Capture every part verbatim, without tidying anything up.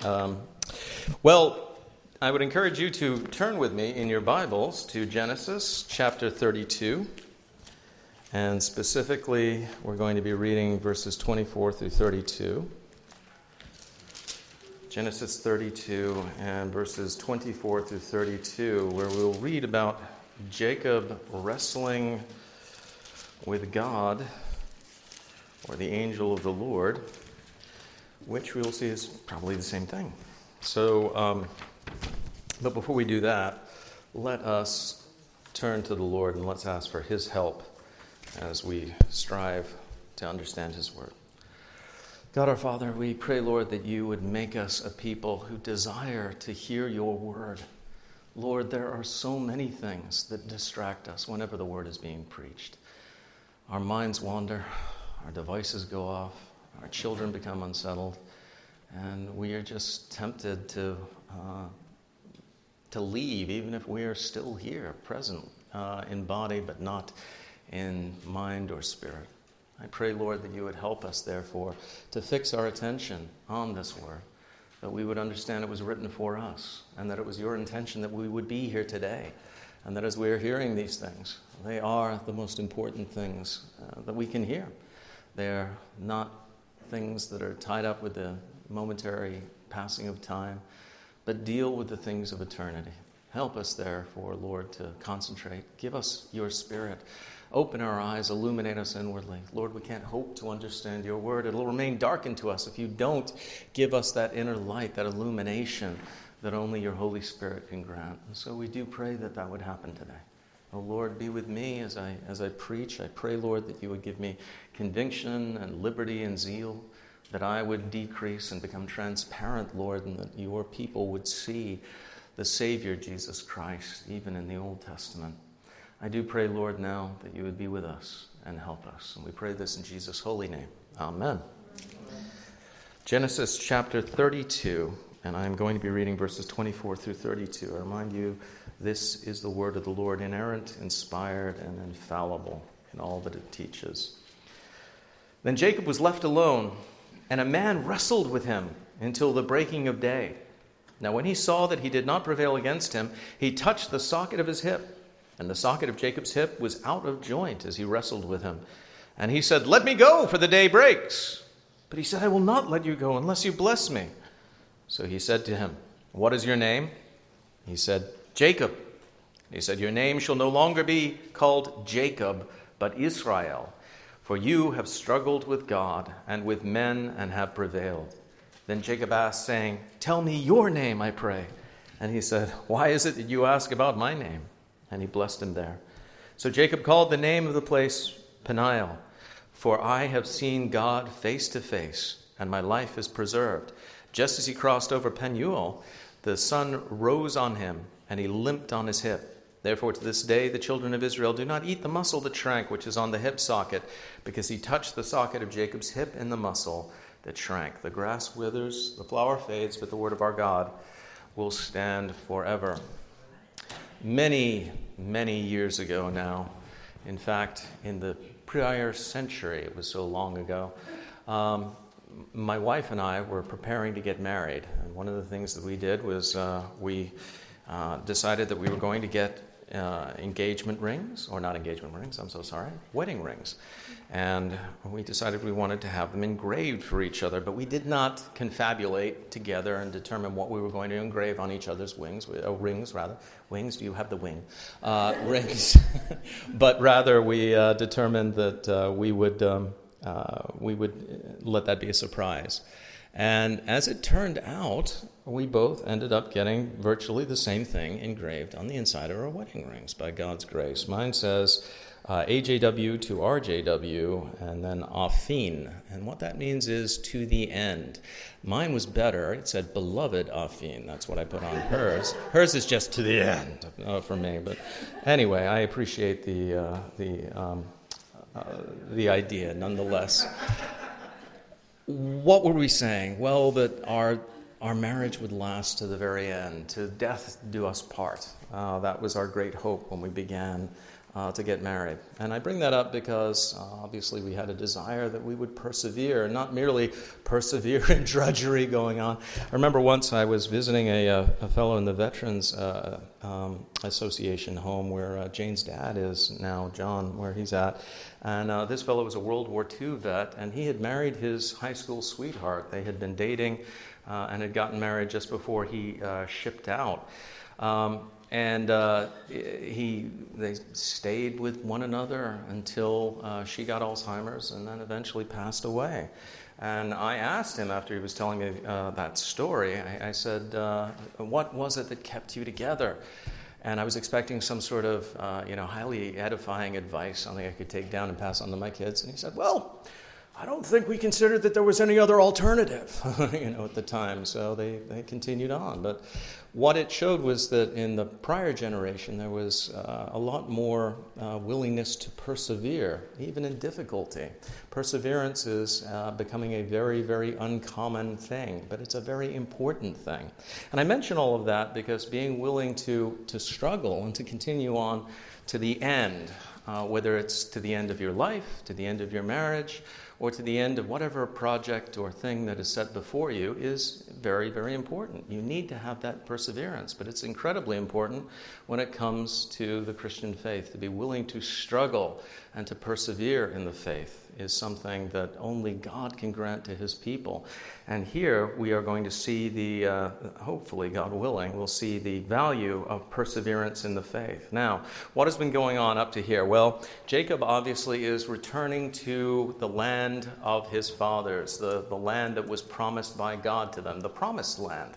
Um, well, I would encourage you to turn with me in your Bibles to Genesis chapter thirty-two. And specifically, we're going to be reading verses twenty-four through thirty-two. Genesis thirty-two and verses twenty-four through thirty-two, where we'll read about Jacob wrestling with God, or the angel of the Lord, which we'll see is probably the same thing. So, um, but before we do that, let us turn to the Lord and let's ask for His help as we strive to understand His Word. God our Father, we pray, Lord, that You would make us a people who desire to hear Your Word. Lord, there are so many things that distract us whenever the Word is being preached. Our minds wander, our devices go off, our children become unsettled, and we are just tempted to uh, to leave, even if we are still here, present uh, in body, but not in mind or spirit. I pray, Lord, that You would help us, therefore, to fix our attention on this word, that we would understand it was written for us, and that it was Your intention that we would be here today, and that as we are hearing these things, they are the most important things uh, that we can hear. They're not things that are tied up with the momentary passing of time, but deal with the things of eternity. Help us, therefore, Lord, to concentrate. Give us Your Spirit. Open our eyes, illuminate us inwardly. Lord, we can't hope to understand Your word. It'll remain darkened to us if You don't give us that inner light, that illumination that only Your Holy Spirit can grant. And so we do pray that that would happen today. Oh, Lord, be with me as I as I preach. I pray, Lord, that You would give me conviction and liberty and zeal, that I would decrease and become transparent, Lord, and that Your people would see the Savior, Jesus Christ, even in the Old Testament. I do pray, Lord, now that You would be with us and help us. And we pray this in Jesus' holy name. Amen. Amen. Genesis chapter thirty-two, and I'm going to be reading verses twenty-four through thirty-two. I remind you, this is the word of the Lord, inerrant, inspired, and infallible in all that it teaches. Then Jacob was left alone, and a man wrestled with him until the breaking of day. Now when he saw that he did not prevail against him, he touched the socket of his hip, and the socket of Jacob's hip was out of joint as he wrestled with him. And he said, "Let me go, for the day breaks." But he said, "I will not let you go unless you bless me." So he said to him, "What is your name?" He said, "Jacob." He said, "Your name shall no longer be called Jacob, but Israel, for you have struggled with God and with men and have prevailed." Then Jacob asked, saying, "Tell me your name, I pray." And he said, "Why is it that you ask about my name?" And he blessed him there. So Jacob called the name of the place Peniel, for I have seen God face to face, and my life is preserved. Just as he crossed over Penuel, the sun rose on him, and he limped on his hip. Therefore to this day the children of Israel do not eat the muscle that shrank, which is on the hip socket, because he touched the socket of Jacob's hip in the muscle that shrank. The grass withers, the flower fades, but the word of our God will stand forever. Many, many years ago now, in fact, in the prior century, it was so long ago, um, my wife and I were preparing to get married. And one of the things that we did was uh, we uh, decided that we were going to get uh, engagement rings, or not engagement rings, I'm so sorry, wedding rings. And we decided we wanted to have them engraved for each other, but we did not confabulate together and determine what we were going to engrave on each other's wings, uh, rings rather. Wings, do you have the wing? Uh, rings. But rather we uh, determined that uh, we would um, uh, we would let that be a surprise. And as it turned out, we both ended up getting virtually the same thing engraved on the inside of our wedding rings by God's grace. Mine says uh, A J W to R J W, and then Afin. And what that means is to the end. Mine was better. It said beloved Afin. That's what I put on hers. Hers is just to the end uh, for me. But anyway, I appreciate the uh, the um, uh, the idea nonetheless. What were we saying? Well, that our our marriage would last to the very end, to death do us part. Uh, that was our great hope when we began Uh, to get married. And I bring that up because uh, obviously we had a desire that we would persevere, not merely persevere in drudgery going on. I remember once I was visiting a, a, a fellow in the Veterans uh, um, Association home where uh, Jane's dad is now, John, where he's at. And uh, this fellow was a World War Two vet, and he had married his high school sweetheart. They had been dating uh, and had gotten married just before he uh, shipped out. Um, And uh, he, they stayed with one another until uh, she got Alzheimer's and then eventually passed away. And I asked him after he was telling me uh, that story, I, I said, uh, what was it that kept you together? And I was expecting some sort of, uh, you know, highly edifying advice, something I could take down and pass on to my kids. And he said, well, I don't think we considered that there was any other alternative, you know, at the time. So they, they continued on. But what it showed was that in the prior generation, there was uh, a lot more uh, willingness to persevere, even in difficulty. Perseverance is uh, becoming a very, very uncommon thing, but it's a very important thing. And I mention all of that because being willing to, to struggle and to continue on to the end, uh, whether it's to the end of your life, to the end of your marriage, or to the end of whatever project or thing that is set before you, is very, very important. You need to have that perseverance, but it's incredibly important when it comes to the Christian faith. To be willing to struggle and to persevere in the faith is something that only God can grant to his people. And here we are going to see the, uh, hopefully, God willing, we'll see the value of perseverance in the faith. Now, what has been going on up to here? Well, Jacob obviously is returning to the land of his fathers, the, the land that was promised by God to them, the promised land.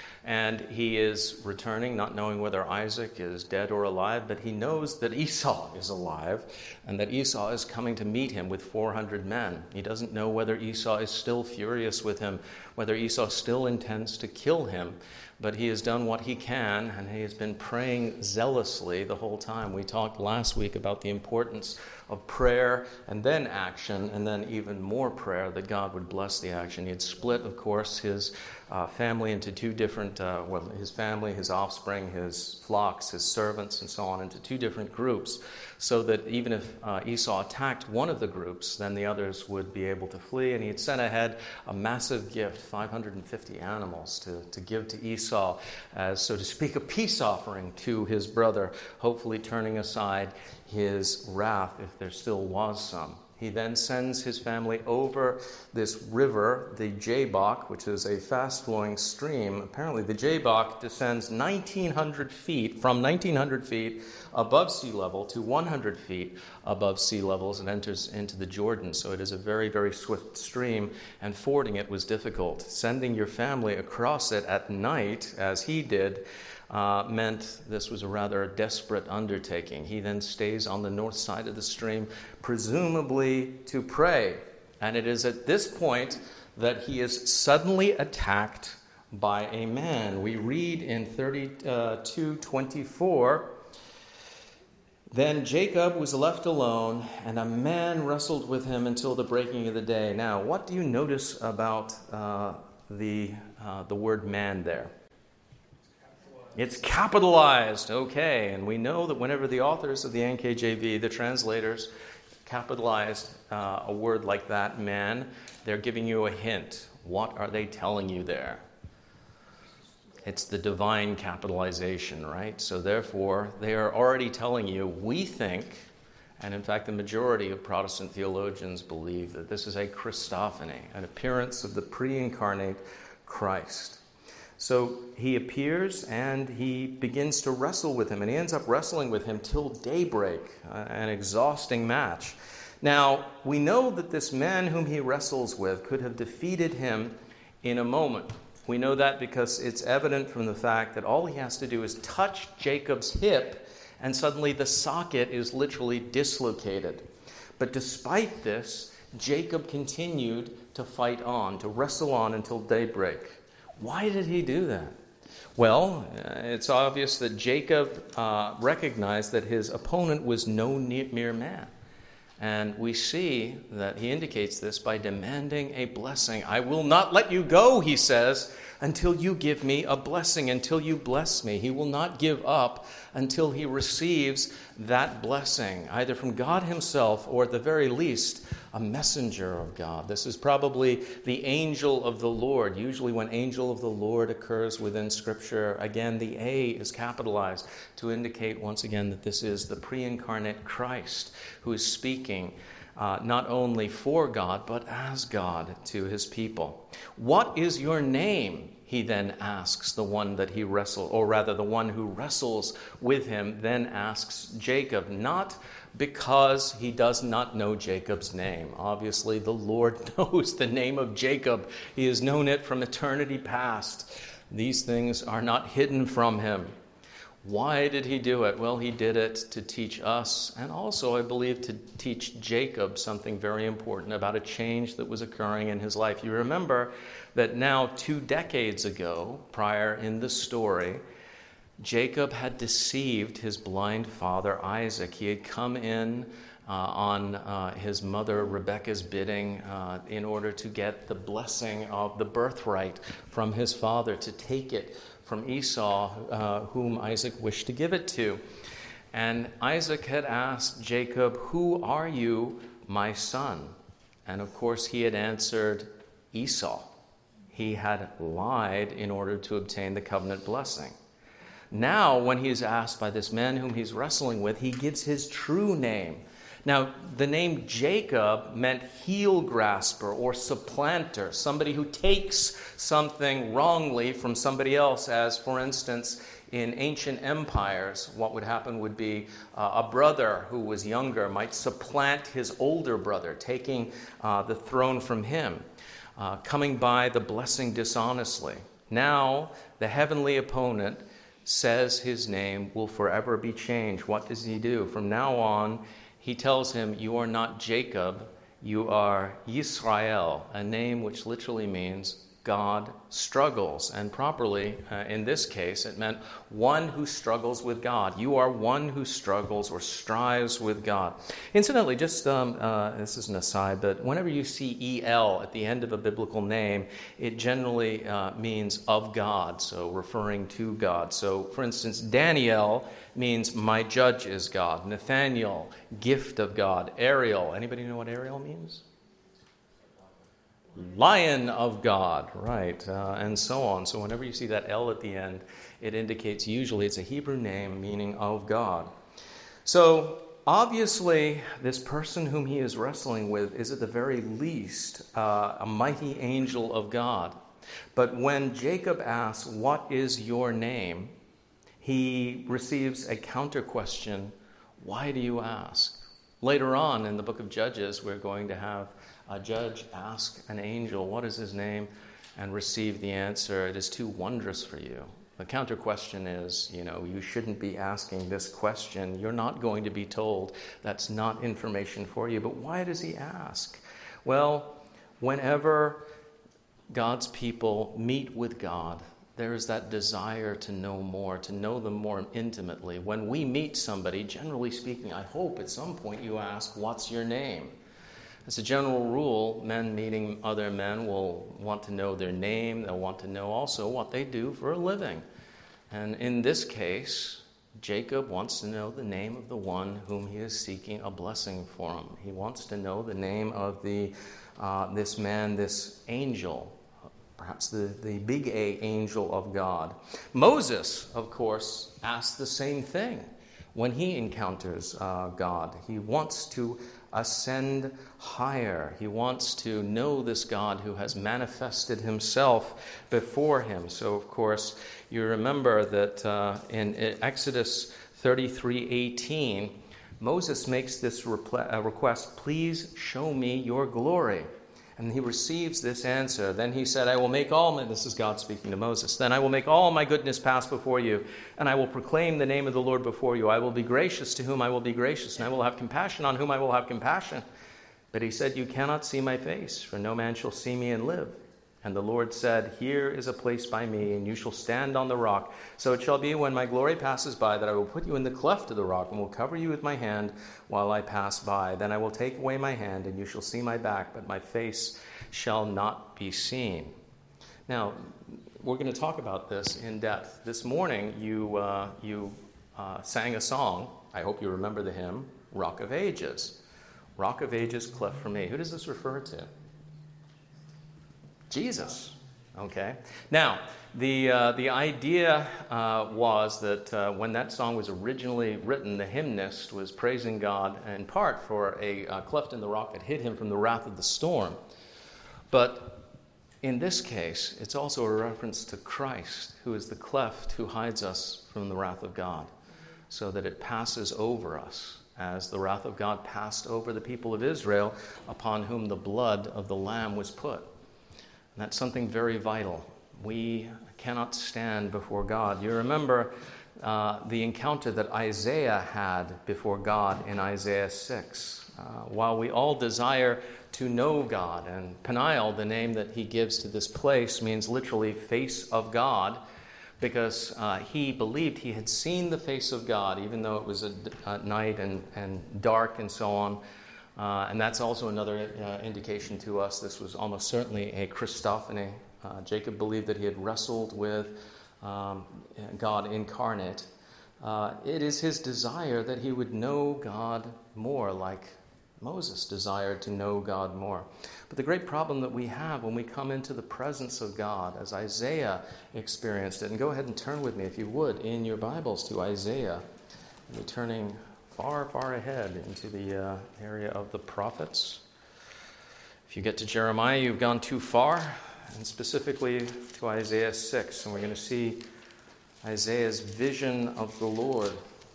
And he is returning, not knowing whether Isaac is dead or alive, but he knows that Esau is alive and that Esau is coming to meet him with four hundred men. He doesn't know whether Esau is still furious with him, whether Esau still intends to kill him, but he has done what he can, and he has been praying zealously the whole time. We talked last week about the importance of prayer and then action, and then even more prayer, that God would bless the action. He had split, of course, his uh, family into two different, uh, well, his family, his offspring, his flocks, his servants, and so on, into two different groups, so that even if uh, Esau attacked one of the groups, then the others would be able to flee. And he had sent ahead a massive gift, five hundred fifty animals, to, to give to Esau as, so to speak, a peace offering to his brother, hopefully turning aside his wrath, if there still was some. He then sends his family over this river, the Jabbok, which is a fast-flowing stream. Apparently, the Jabbok descends nineteen hundred feet, from nineteen hundred feet above sea level to one hundred feet above sea levels, and enters into the Jordan. So it is a very, very swift stream, and fording it was difficult. Sending your family across it at night, as he did, Uh, meant this was a rather desperate undertaking. He then stays on the north side of the stream, presumably to pray. And it is at this point that he is suddenly attacked by a man. We read in thirty-two twenty-four, "Then Jacob was left alone, and a man wrestled with him until the breaking of the day." Now, what do you notice about uh, the uh, the word man there? It's capitalized, okay, and we know that whenever the authors of the N K J V, the translators, capitalized uh, a word like that, man, they're giving you a hint. What are they telling you there? It's the divine capitalization, right? So therefore, they are already telling you, we think, and in fact the majority of Protestant theologians believe that this is a Christophany, an appearance of the pre-incarnate Christ. So he appears and he begins to wrestle with him, and he ends up wrestling with him till daybreak, uh, an exhausting match. Now, we know that this man whom he wrestles with could have defeated him in a moment. We know that because it's evident from the fact that all he has to do is touch Jacob's hip, and suddenly the socket is literally dislocated. But despite this, Jacob continued to fight on, to wrestle on until daybreak. Why did he do that? Well, it's obvious that Jacob uh, recognized that his opponent was no mere man. And we see that he indicates this by demanding a blessing. "I will not let you go," he says, until you give me a blessing, until you bless me. He will not give up until he receives that blessing, either from God himself or at the very least, a messenger of God. This is probably the angel of the Lord. Usually when angel of the Lord occurs within Scripture, again, the A is capitalized to indicate once again that this is the pre-incarnate Christ who is speaking uh, not only for God, but as God to his people. What is your name? He then asks the one that he wrestled, or rather the one who wrestles with him, then asks Jacob, not because he does not know Jacob's name. Obviously, the Lord knows the name of Jacob. He has known it from eternity past. These things are not hidden from him. Why did he do it? Well, he did it to teach us, and also, I believe, to teach Jacob something very important about a change that was occurring in his life. You remember that now two decades ago, prior in the story, Jacob had deceived his blind father Isaac. He had come in uh, on uh, his mother Rebekah's bidding uh, in order to get the blessing of the birthright from his father, to take it from Esau, uh, whom Isaac wished to give it to. And Isaac had asked Jacob, "Who are you, my son?" And of course he had answered, Esau. He had lied in order to obtain the covenant blessing. Now, when he is asked by this man whom he's wrestling with, he gives his true name. Now, the name Jacob meant heel grasper or supplanter, somebody who takes something wrongly from somebody else, as, for instance, in ancient empires, what would happen would be uh, a brother who was younger might supplant his older brother, taking uh, the throne from him, uh, coming by the blessing dishonestly. Now, the heavenly opponent says his name will forever be changed. What does he do? From now on, he tells him, you are not Jacob, you are Yisrael, a name which literally means God struggles. And properly, uh, in this case, it meant one who struggles with God. You are one who struggles or strives with God. Incidentally, just um, uh, this is an aside, but whenever you see E L at the end of a biblical name, it generally uh, means of God, so referring to God. So, for instance, Daniel means my judge is God. Nathaniel, gift of God. Ariel, anybody know what Ariel means? Lion of God, right, uh, and so on. So whenever you see that L at the end, it indicates usually it's a Hebrew name meaning of God. So obviously, this person whom he is wrestling with is at the very least uh, a mighty angel of God. But when Jacob asks, what is your name? He receives a counter question, why do you ask? Later on in the book of Judges, we're going to have a judge ask an angel, what is his name? And receive the answer, it is too wondrous for you. The counter question is, you know, you shouldn't be asking this question. You're not going to be told. That's not information for you. But why does he ask? Well, whenever God's people meet with God, there is that desire to know more, to know them more intimately. When we meet somebody, generally speaking, I hope at some point you ask, what's your name? As a general rule, men meeting other men will want to know their name. They'll want to know also what they do for a living. And in this case, Jacob wants to know the name of the one whom he is seeking a blessing for him. He wants to know the name of the uh, this man, this angel, perhaps the, the big A angel of God. Moses, of course, asks the same thing when he encounters uh, God. He wants to ascend higher. He wants to know this God who has manifested himself before him. So, of course, you remember that uh, in Exodus thirty-three eighteen, Moses makes this repl- uh, request, please show me your glory. And he receives this answer. Then he said, I will make all my, this is God speaking to Moses, then I will make all my goodness pass before you, and I will proclaim the name of the Lord before you. I will be gracious to whom I will be gracious, and I will have compassion on whom I will have compassion. But he said, you cannot see my face, for no man shall see me and live. And the Lord said, here is a place by me, and you shall stand on the rock. So it shall be when my glory passes by that I will put you in the cleft of the rock and will cover you with my hand while I pass by. Then I will take away my hand, and you shall see my back, but my face shall not be seen. Now, we're going to talk about this in depth. This morning, you, uh, you uh, sang a song. I hope you remember the hymn, Rock of Ages. Rock of Ages, cleft for me. Who does this refer to? Jesus. Okay. Now, the uh, the idea uh, was that uh, when that song was originally written, the hymnist was praising God in part for a uh, cleft in the rock that hid him from the wrath of the storm. But in this case, it's also a reference to Christ, who is the cleft who hides us from the wrath of God, so that it passes over us, as the wrath of God passed over the people of Israel, upon whom the blood of the Lamb was put. And that's something very vital. We cannot stand before God. You remember uh, the encounter that Isaiah had before God in Isaiah six. Uh, while we all desire to know God, and Peniel, the name that he gives to this place, means literally face of God, because uh, he believed he had seen the face of God, even though it was a, a night and, and dark and so on. Uh, and that's also another uh, indication to us this was almost certainly a Christophany. Uh, Jacob believed that he had wrestled with um, God incarnate. Uh, it is his desire that he would know God more, like Moses desired to know God more. But the great problem that we have when we come into the presence of God, as Isaiah experienced it, and go ahead and turn with me, if you would, in your Bibles to Isaiah. We're turning far, far ahead into the uh, area of the prophets. If you get to Jeremiah, you've gone too far, and specifically to Isaiah six, and we're going to see Isaiah's vision of the Lord.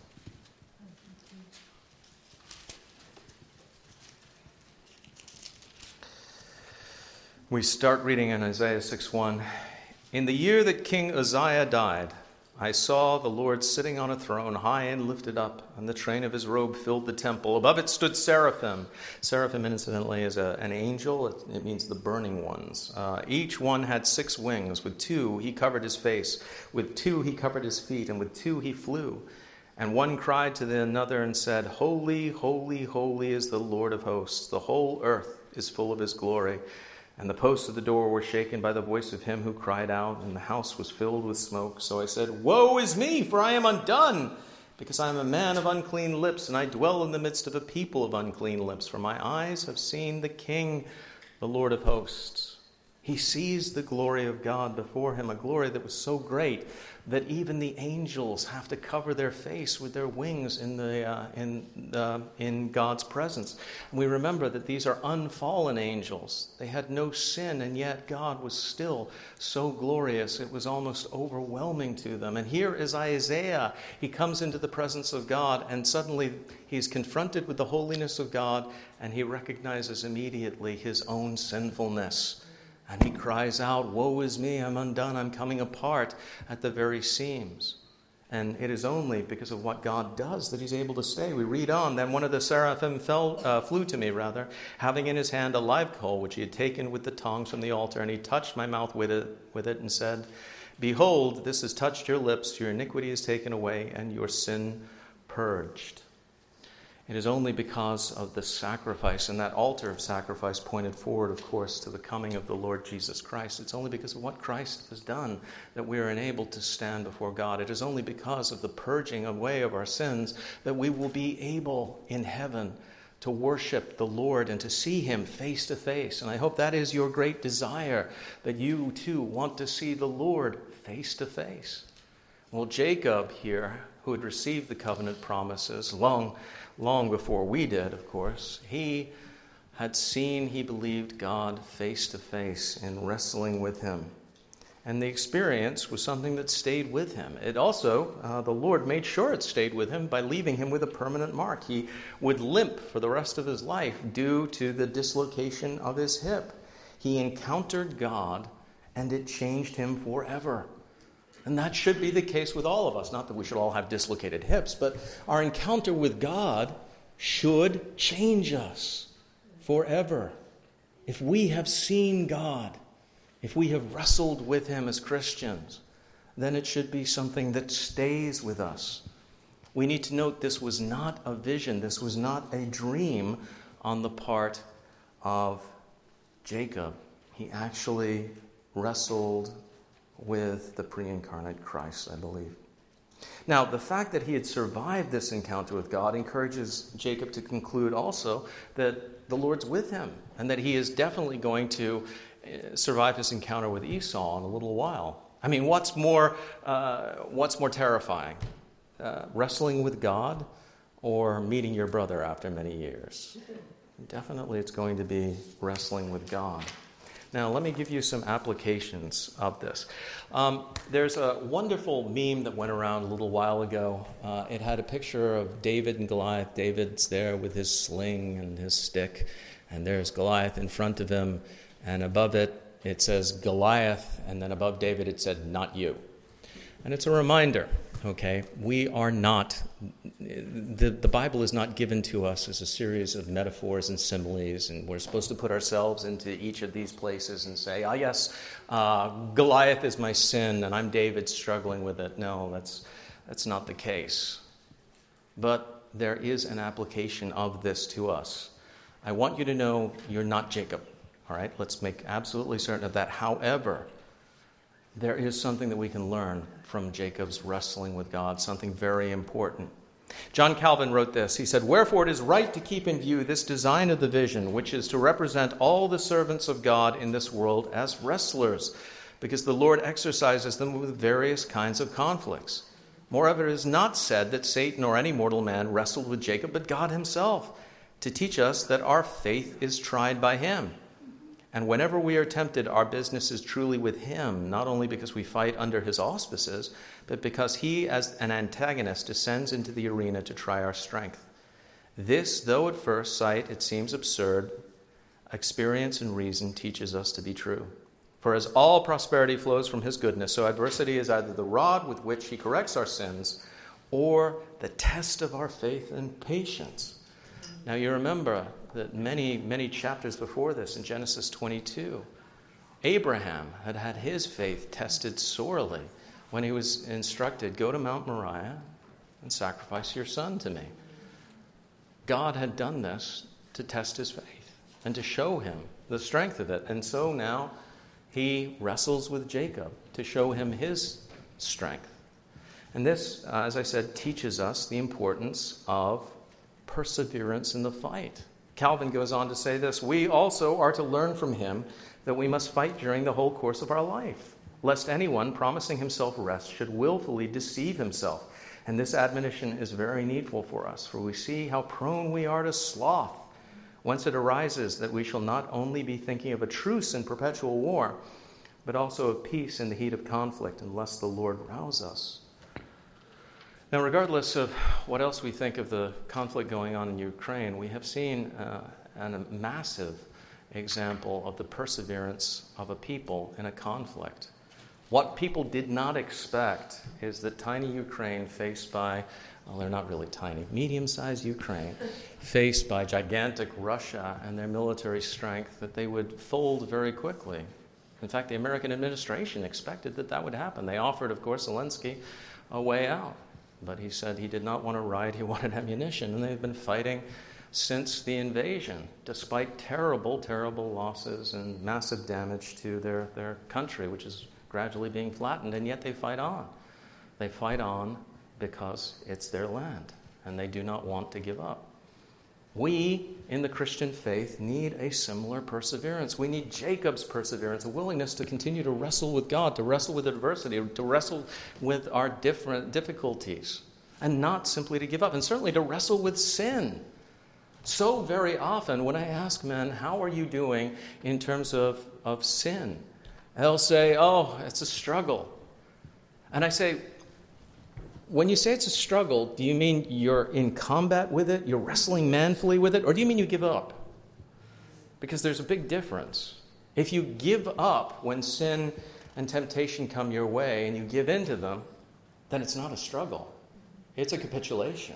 We start reading in Isaiah six one. In the year that King Uzziah died, I saw the Lord sitting on a throne, high and lifted up, and the train of his robe filled the temple. Above it stood seraphim. Seraphim, incidentally, is a, an angel. It, it means the burning ones. Uh, each one had six wings. With two he covered his face. With two he covered his feet. And with two he flew. And one cried to the another and said, Holy, holy, holy is the Lord of hosts. The whole earth is full of his glory. And the posts of the door were shaken by the voice of him who cried out, and the house was filled with smoke. So I said, Woe is me, for I am undone, because I am a man of unclean lips, and I dwell in the midst of a people of unclean lips. For my eyes have seen the King, the Lord of hosts. He sees the glory of God before him, a glory that was so great that even the angels have to cover their face with their wings in the uh, in uh, in God's presence. And we remember that these are unfallen angels. They had no sin, and yet God was still so glorious. It was almost overwhelming to them. And here is Isaiah. He comes into the presence of God, and suddenly he's confronted with the holiness of God, and he recognizes immediately his own sinfulness. And he cries out, Woe is me, I'm undone, I'm coming apart at the very seams. And it is only because of what God does that he's able to stay. We read on, Then one of the seraphim fell, uh, flew to me, rather, having in his hand a live coal, which he had taken with the tongs from the altar, and he touched my mouth with it, with it and said, Behold, this has touched your lips, your iniquity is taken away, and your sin purged. It is only because of the sacrifice, and that altar of sacrifice pointed forward, of course, to the coming of the Lord Jesus Christ. It's only because of what Christ has done that we are enabled to stand before God. It is only because of the purging away of our sins that we will be able in heaven to worship the Lord and to see him face to face. And I hope that is your great desire, that you too want to see the Lord face to face. Well, Jacob here, who had received the covenant promises long Long before we did, of course, he had seen, he believed, God face to face in wrestling with him. And the experience was something that stayed with him. It also, uh, the Lord made sure it stayed with him by leaving him with a permanent mark. He would limp for the rest of his life due to the dislocation of his hip. He encountered God, and it changed him forever. And that should be the case with all of us. Not that we should all have dislocated hips, but our encounter with God should change us forever. If we have seen God, if we have wrestled with him as Christians, then it should be something that stays with us. We need to note this was not a vision, this was not a dream on the part of Jacob. He actually wrestled with the pre-incarnate Christ, I believe. Now, the fact that he had survived this encounter with God encourages Jacob to conclude also that the Lord's with him and that he is definitely going to survive his encounter with Esau in a little while. I mean, what's more, uh, what's more terrifying? Uh, wrestling with God or meeting your brother after many years? Definitely it's going to be wrestling with God. Now, let me give you some applications of this. Um, there's a wonderful meme that went around a little while ago. Uh, it had a picture of David and Goliath. David's there with his sling and his stick, and there's Goliath in front of him, and above it, it says Goliath, and then above David it said, "Not you." And it's a reminder, okay, we are not, the, the Bible is not given to us as a series of metaphors and similes, and we're supposed to put ourselves into each of these places and say, ah, yes, uh, Goliath is my sin, and I'm David struggling with it. No, that's that's not the case. But there is an application of this to us. I want you to know you're not Jacob, all right? Let's make absolutely certain of that. However, there is something that we can learn from Jacob's wrestling with God, something very important. John Calvin wrote this. He said, "Wherefore it is right to keep in view this design of the vision, which is to represent all the servants of God in this world as wrestlers, because the Lord exercises them with various kinds of conflicts. Moreover, it is not said that Satan or any mortal man wrestled with Jacob, but God himself, to teach us that our faith is tried by him. And whenever we are tempted, our business is truly with him, not only because we fight under his auspices, but because he, as an antagonist, descends into the arena to try our strength. This, though at first sight it seems absurd, experience and reason teaches us to be true. For as all prosperity flows from his goodness, so adversity is either the rod with which he corrects our sins, or the test of our faith and patience." Now you remember that many, many chapters before this, in Genesis twenty-two, Abraham had had his faith tested sorely when he was instructed, "Go to Mount Moriah and sacrifice your son to me." God had done this to test his faith and to show him the strength of it. And so now he wrestles with Jacob to show him his strength. And this, uh, as I said, teaches us the importance of perseverance in the fight. Calvin goes on to say this: "We also are to learn from him that we must fight during the whole course of our life, lest anyone promising himself rest should willfully deceive himself. And this admonition is very needful for us, for we see how prone we are to sloth, whence it arises that we shall not only be thinking of a truce in perpetual war, but also of peace in the heat of conflict, unless the Lord rouse us." Now, regardless of what else we think of the conflict going on in Ukraine, we have seen uh, a massive example of the perseverance of a people in a conflict. What people did not expect is that tiny Ukraine faced by, well, they're not really tiny, medium-sized Ukraine, faced by gigantic Russia and their military strength, that they would fold very quickly. In fact, the American administration expected that that would happen. They offered, of course, Zelensky a way out. But he said he did not want to ride, he wanted ammunition. And they've been fighting since the invasion, despite terrible, terrible losses and massive damage to their, their country, which is gradually being flattened. And yet they fight on. They fight on because it's their land, and they do not want to give up. We, in the Christian faith, need a similar perseverance. We need Jacob's perseverance, a willingness to continue to wrestle with God, to wrestle with adversity, to wrestle with our different difficulties, and not simply to give up, and certainly to wrestle with sin. So very often when I ask men, how are you doing in terms of, of sin? They'll say, oh, it's a struggle. And I say, when you say it's a struggle, do you mean you're in combat with it, you're wrestling manfully with it, or do you mean you give up? Because there's a big difference. If you give up when sin and temptation come your way and you give in to them, then it's not a struggle. It's a capitulation.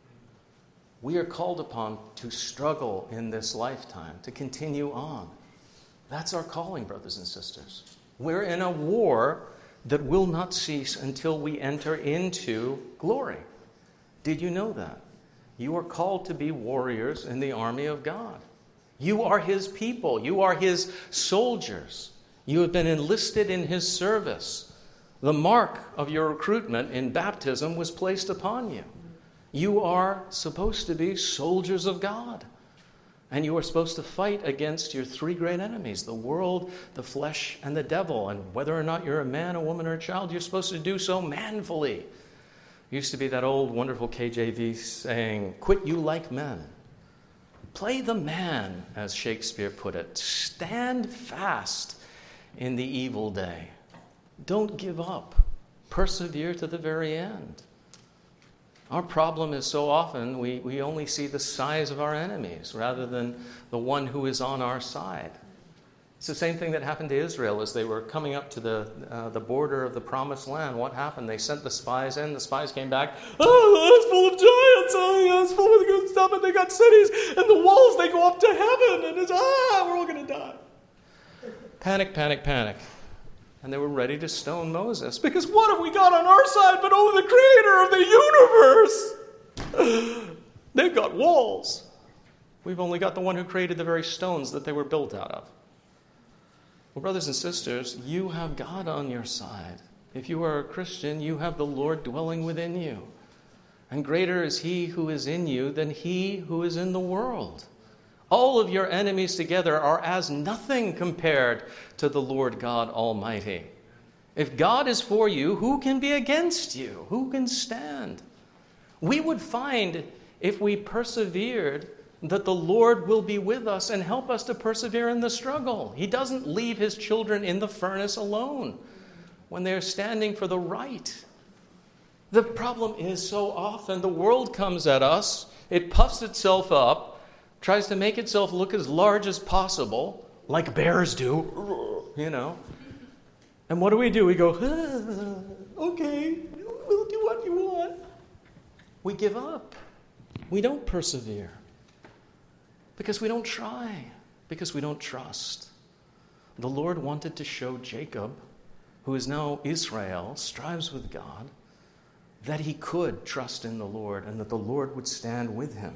We are called upon to struggle in this lifetime, to continue on. That's our calling, brothers and sisters. We're in a war that will not cease until we enter into glory. Did you know that? You are called to be warriors in the army of God. You are his people. You are his soldiers. You have been enlisted in his service. The mark of your recruitment in baptism was placed upon you. You are supposed to be soldiers of God. And you are supposed to fight against your three great enemies, the world, the flesh, and the devil. And whether or not you're a man, a woman, or a child, you're supposed to do so manfully. It used to be that old wonderful K J V saying, quit you like men. Play the man, as Shakespeare put it. Stand fast in the evil day. Don't give up. Persevere to the very end. Our problem is so often we, we only see the size of our enemies rather than the one who is on our side. It's the same thing that happened to Israel as they were coming up to the uh, the border of the promised land. What happened? They sent the spies in. The spies came back. Oh, it's full of giants. Oh, yeah, it's full of good stuff. And they got cities. And the walls, they go up to heaven. And it's, ah, we're all going to die. Panic, panic, panic. And they were ready to stone Moses. Because what have we got on our side but, oh, the creator of the universe? They've got walls. We've only got the one who created the very stones that they were built out of. Well, brothers and sisters, you have God on your side. If you are a Christian, you have the Lord dwelling within you. And greater is he who is in you than he who is in the world. All of your enemies together are as nothing compared to the Lord God Almighty. If God is for you, who can be against you? Who can stand? We would find, if we persevered, that the Lord will be with us and help us to persevere in the struggle. He doesn't leave his children in the furnace alone when they're standing for the right. The problem is so often the world comes at us, it puffs itself up, tries to make itself look as large as possible, like bears do, you know. And what do we do? We go, ah, okay, we'll do what you want. We give up. We don't persevere. Because we don't try. Because we don't trust. The Lord wanted to show Jacob, who is now Israel, strives with God, that he could trust in the Lord and that the Lord would stand with him.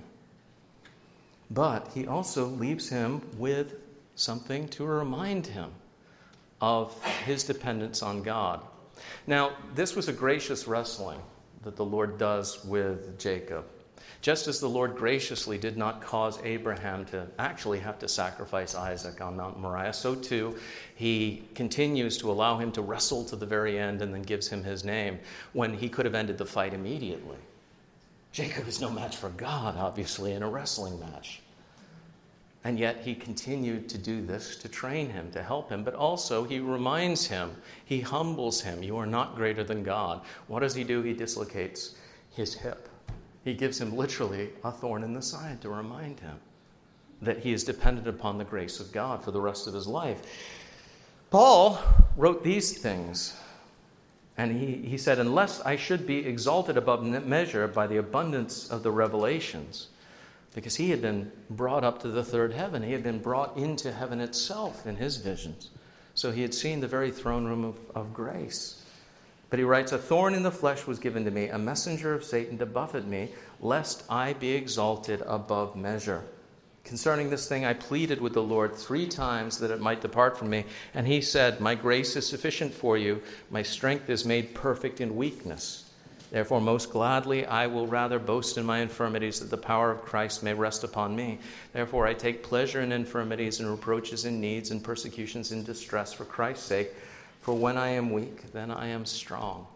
But he also leaves him with something to remind him of his dependence on God. Now, this was a gracious wrestling that the Lord does with Jacob. Just as the Lord graciously did not cause Abraham to actually have to sacrifice Isaac on Mount Moriah, so too he continues to allow him to wrestle to the very end and then gives him his name when he could have ended the fight immediately. Jacob is no match for God, obviously, in a wrestling match. And yet he continued to do this to train him, to help him. But also he reminds him, he humbles him. You are not greater than God. What does he do? He dislocates his hip. He gives him literally a thorn in the side to remind him that he is dependent upon the grace of God for the rest of his life. Paul wrote these things. And he, he said, unless I should be exalted above measure by the abundance of the revelations, because he had been brought up to the third heaven. He had been brought into heaven itself in his visions. So he had seen the very throne room of, of grace. But he writes, a thorn in the flesh was given to me, a messenger of Satan to buffet me, lest I be exalted above measure. Concerning this thing, I pleaded with the Lord three times that it might depart from me. And he said, my grace is sufficient for you. My strength is made perfect in weakness. Therefore, most gladly, I will rather boast in my infirmities, that the power of Christ may rest upon me. Therefore, I take pleasure in infirmities and reproaches and needs and persecutions and distress for Christ's sake. For when I am weak, then I am strong.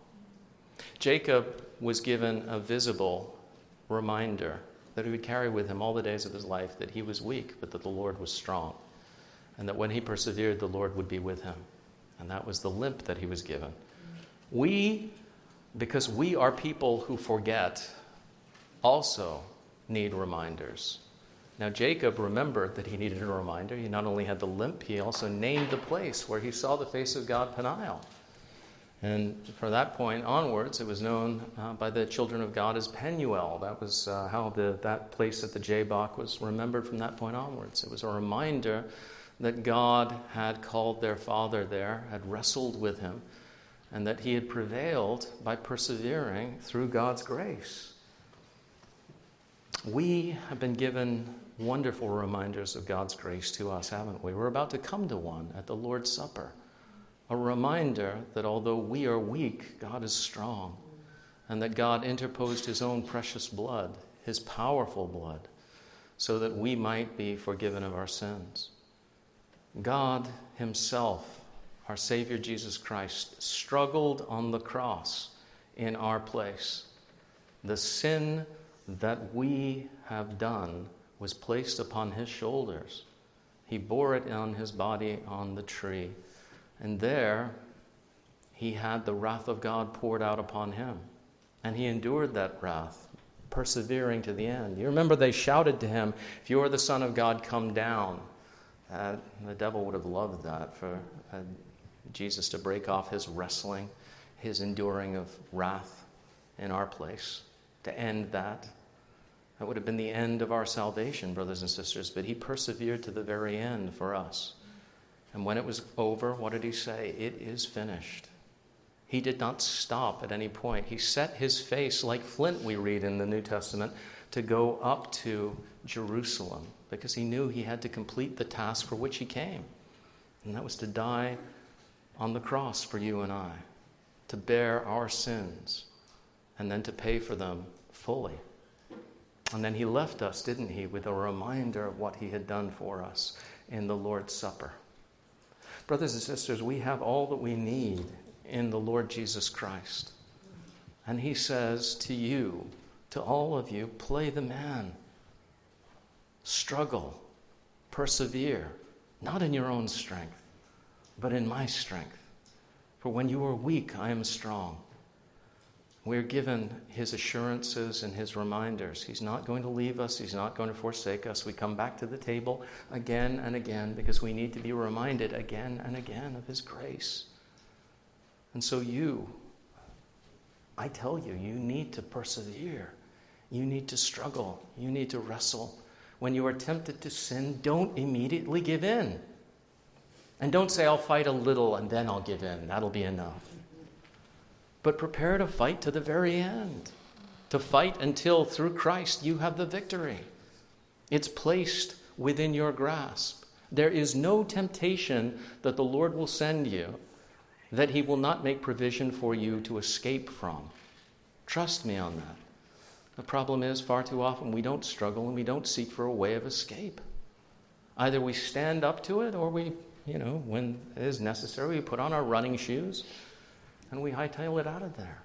Jacob was given a visible reminder that he would carry with him all the days of his life, that he was weak, but that the Lord was strong. And that when he persevered, the Lord would be with him. And that was the limp that he was given. We, because we are people who forget, also need reminders. Now, Jacob remembered that he needed a reminder. He not only had the limp, he also named the place where he saw the face of God, Peniel. And from that point onwards, it was known uh, by the children of God as Penuel. That was uh, how the, that place at the Jabbok was remembered from that point onwards. It was a reminder that God had called their father there, had wrestled with him, and that he had prevailed by persevering through God's grace. We have been given wonderful reminders of God's grace to us, haven't we? We're about to come to one at the Lord's Supper. a reminder that although we are weak, God is strong, and that God interposed his own precious blood, his powerful blood, so that we might be forgiven of our sins. God himself, our Savior Jesus Christ, struggled on the cross in our place. The sin that we have done was placed upon his shoulders. He bore it on his body on the tree. And there he had the wrath of God poured out upon him. And he endured that wrath, persevering to the end. You remember they shouted to him, "If you are the Son of God, come down." Uh, the devil would have loved that, for uh, Jesus to break off his wrestling, his enduring of wrath in our place, to end that. That would have been the end of our salvation, brothers and sisters, but he persevered to the very end for us. And when it was over, what did he say? It is finished. He did not stop at any point. He set his face like flint, we read in the New Testament, to go up to Jerusalem, because he knew he had to complete the task for which he came. And that was to die on the cross for you and I, to bear our sins, and then to pay for them fully. And then he left us, didn't he, with a reminder of what he had done for us in the Lord's Supper. Brothers and sisters, we have all that we need in the Lord Jesus Christ. And he says to you, to all of you, play the man. Struggle, persevere, not in your own strength, but in my strength. For when you are weak, I am strong. We're given his assurances and his reminders. He's not going to leave us. He's not going to forsake us. We come back to the table again and again because we need to be reminded again and again of his grace. And so you, I tell you, you need to persevere. You need to struggle. You need to wrestle. When you are tempted to sin, don't immediately give in. And don't say, I'll fight a little and then I'll give in. That'll be enough. But prepare to fight to the very end. To fight until, through Christ, you have the victory. It's placed within your grasp. There is no temptation that the Lord will send you that he will not make provision for you to escape from. Trust me on that. The problem is, far too often we don't struggle and we don't seek for a way of escape. Either we stand up to it, or we, you know, when it is necessary, we put on our running shoes and we hightail it out of there.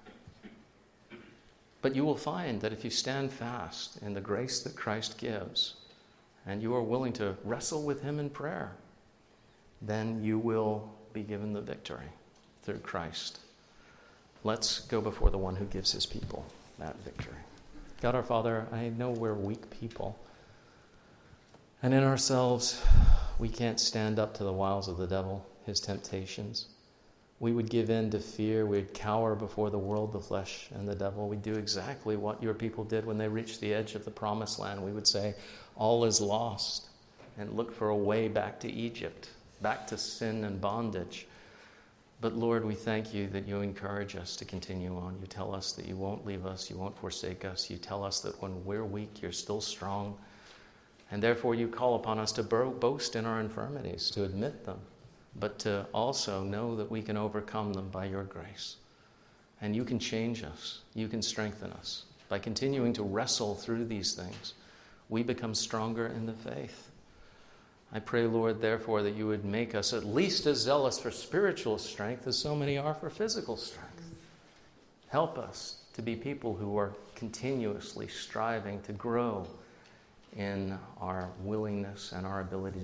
But you will find that if you stand fast in the grace that Christ gives, and you are willing to wrestle with him in prayer, then you will be given the victory through Christ. Let's go before the one who gives his people that victory. God our Father, I know we're weak people, and in ourselves we can't stand up to the wiles of the devil, his temptations. We would give in to fear. We'd cower before the world, the flesh, and the devil. We'd do exactly what your people did when they reached the edge of the promised land. We would say, all is lost, and look for a way back to Egypt, back to sin and bondage. But Lord, we thank you that you encourage us to continue on. You tell us that you won't leave us, you won't forsake us. You tell us that when we're weak, you're still strong. And therefore you call upon us to boast in our infirmities, to admit them, but to also know that we can overcome them by your grace. And you can change us. You can strengthen us. By continuing to wrestle through these things, we become stronger in the faith. I pray, Lord, therefore, that you would make us at least as zealous for spiritual strength as so many are for physical strength. Help us to be people who are continuously striving to grow in our willingness and our ability to